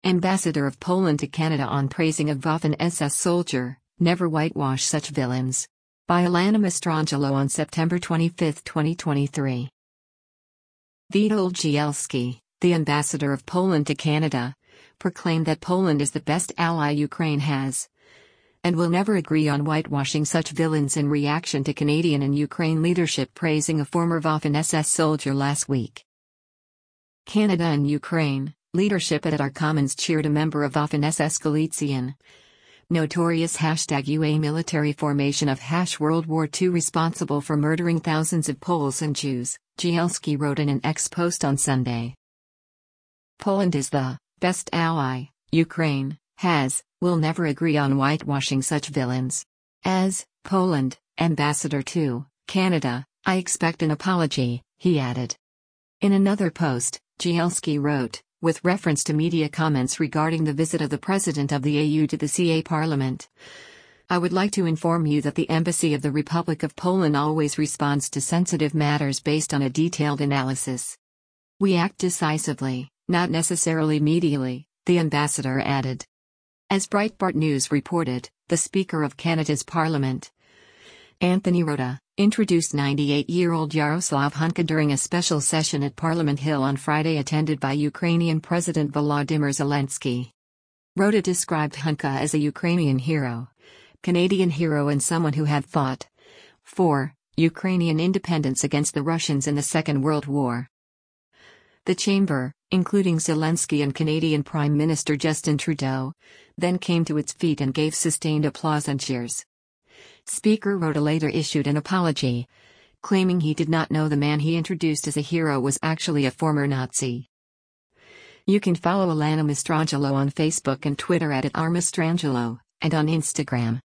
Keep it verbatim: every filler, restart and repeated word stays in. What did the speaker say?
Ambassador of Poland to Canada on praising of Waffen S S soldier, never whitewash such villains. By Alana Mastrangelo on September twenty-fifth, twenty twenty-three. Witold Gielski, the ambassador of Poland to Canada, proclaimed that Poland is the best ally Ukraine has, and will never agree on whitewashing such villains in reaction to Canadian and Ukraine leadership praising a former Waffen S S soldier last week. Canada and Ukraine, leadership at our Commons cheered a member of Waffen S S Galician, notorious hashtag U A military formation of hash World War Two responsible for murdering thousands of Poles and Jews, Gielski wrote in an X post on Sunday. Poland is the best ally Ukraine has, will never agree on whitewashing such villains. As Poland ambassador to Canada, I expect an apology, he added. In another post, Gielski wrote, with reference to media comments regarding the visit of the President of the E U to the C A Parliament, I would like to inform you that the Embassy of the Republic of Poland always responds to sensitive matters based on a detailed analysis. We act decisively, not necessarily immediately, the ambassador added. As Breitbart News reported, the Speaker of Canada's Parliament, Anthony Rota, introduced ninety-eight-year-old Yaroslav Hunka during a special session at Parliament Hill on Friday attended by Ukrainian President Volodymyr Zelensky. Rota described Hunka as a Ukrainian hero, Canadian hero and someone who had fought for Ukrainian independence against the Russians in the Second World War. The chamber, including Zelensky and Canadian Prime Minister Justin Trudeau, then came to its feet and gave sustained applause and cheers. Speaker Rota later issued an apology, claiming he did not know the man he introduced as a hero was actually a former Nazi. You can follow Alana Mastrangelo on Facebook and Twitter at @rmastrangelo, and on Instagram,